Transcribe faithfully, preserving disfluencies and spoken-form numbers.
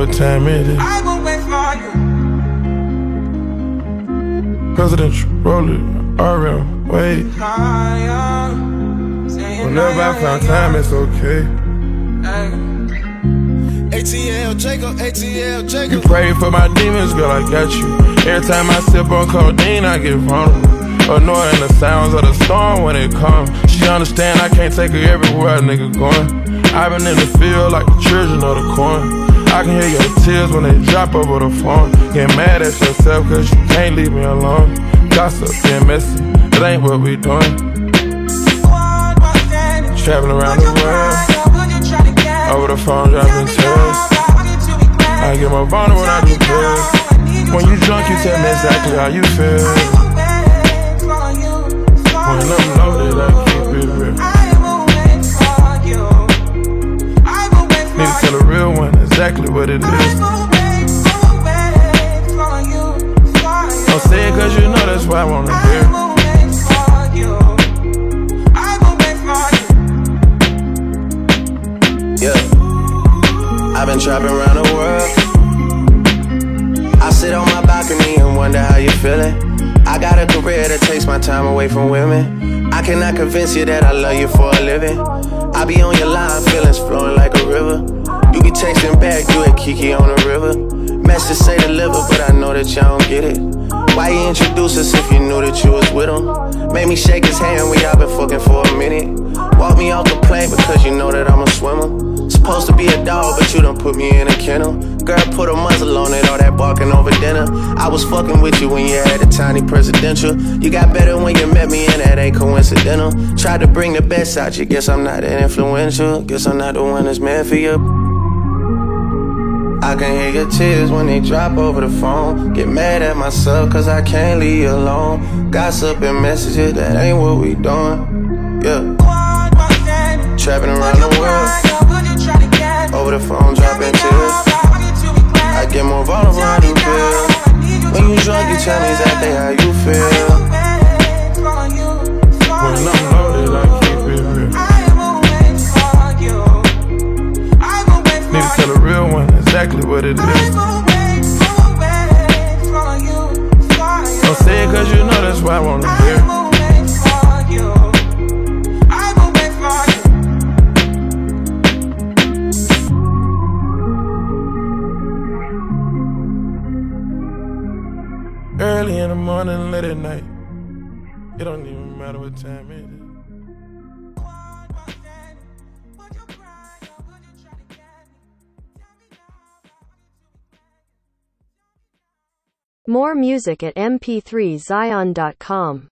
what time it is. I will wait for you. Presidential roller, R M, wait. Whenever I found time, it's okay. A T L Jacob, A T L Jacob. You pray for my demons, girl, I got you. Every time I sip on codeine, I get vulnerable. Annoying the sounds of the storm when it comes. She understand I can't take her everywhere a nigga going. I've been in the field like the children of the corn. I can hear your tears when they drop over the phone. Get mad at yourself cause you can't leave me alone. Gossip and messy, it ain't what we doing. Traveling around the world, over the phone dropping tears. I get more vulnerable when I do pills. When you drunk you tell me exactly how you feel. When I'm loaded I keep it real. Need to tell a real one exactly what it is. Don't say it cause you know that's why I wanna hear. Yeah, I've been trapping around the world. I sit on my balcony and wonder how you feeling. I got a career that takes my time away from women. I cannot convince you that I love you for a living. I be on your line, feelings flowing like a river. You be texting back, you and Kiki on the river. Message say deliver, but I know that y'all don't get it. Why you introduce us if you knew that you was with him? Made me shake his hand, we all been fucking for a minute. Walk me off the plane because you know that I'm a swimmer. Supposed to be a dog, but you done put me in a kennel. Girl, put a muzzle on it, all that barking over dinner. I was fucking with you when you had a tiny presidential. You got better when you met me, and that ain't coincidental. Tried to bring the best out you, guess I'm not that influential. Guess I'm not the one that's meant for you. I can hear your tears when they drop over the phone. Get mad at myself cause I can't leave you alone. Gossip and messages, that ain't what we doing. Yeah. Trapping around the world, over the phone dropping tears. I get more vulnerable when I do pills. When you drunk you tell me exactly how you feel. When I'm loaded I keep it real. Need to tell a real one exactly what it is. Don't say it cause you know that's why I wanna hear. Early in the morning, late at night. It don't even matter what time it is. More music at m p three zion dot com.